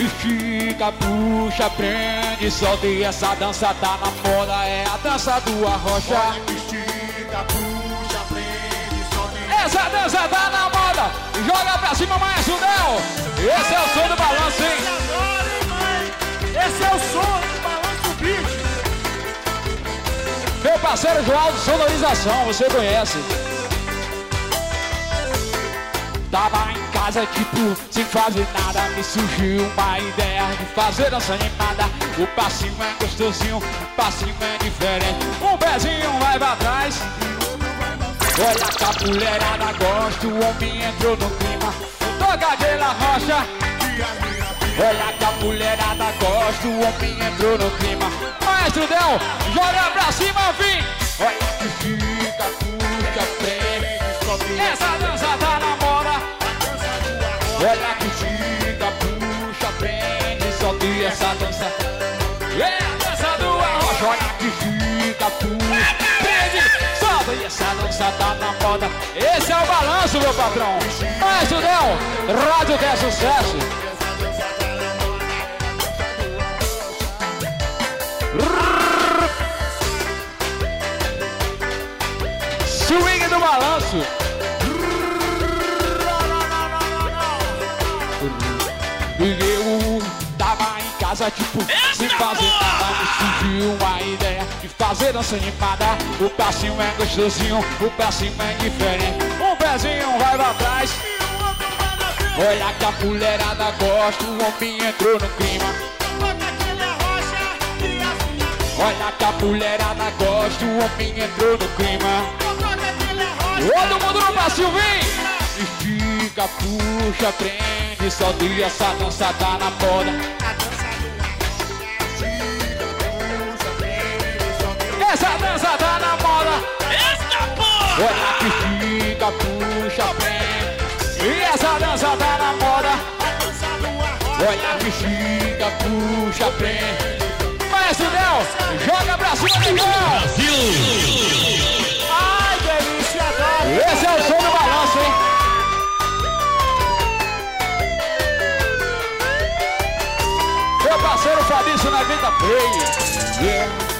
Estica, puxa, prende, solta e essa dança tá na moda, é a dança do arrocha. Estica, puxa, prende, solta e essa dança tá na moda, joga pra cima, Maestro Del. Esse é o som do balanço, hein? Esse é o som do balanço do beat. Meu parceiro João, sonorização, você conhece. Tava em casa, tipo, sem fazer nada. Me surgiu uma ideia de fazer dança animada. O passinho é gostosinho, o passinho é diferente. Um pezinho vai pra trás. Olha que a mulherada gosta, o homem entrou no clima. Toca aquela rocha. Olha que a mulherada gosta, o homem entrou no clima. Maestro Del, joga pra cima, vem. Olha que fica, puxa, prende. Essa dança tá na moda. Olha que fica, puxa, prende, solta e essa dança. É a dança do arrocha. Olha que fica, puxa, prende, solta e essa dança tá na moda. Esse é o balanço, meu patrão. Maestro Del, rádio que é sucesso. Swing do balanço. Eu tava em casa, tipo, sem fazer nada. Me surgiu uma ideia de fazer dança animada. O passinho é gostosinho, o passinho é diferente. Um pezinho vai pra trás. Olha que a mulherada gosta, o homem entrou no clima. Olha que a mulherada gosta, o homem entrou no clima. Todo mundo no passinho, vem! Estica, puxa, prende, solta e essa dança tá na moda. Essa dança tá na moda. Olha que fica, puxa, prende, e essa dança tá na moda. Olha que fica, puxa, prende. Maestro Del, joga pra cima, Brasil! Ai, delícia, adoro! Esse é o som do balanço, hein? Meu parceiro Fabrício na Vida Play. Yeah.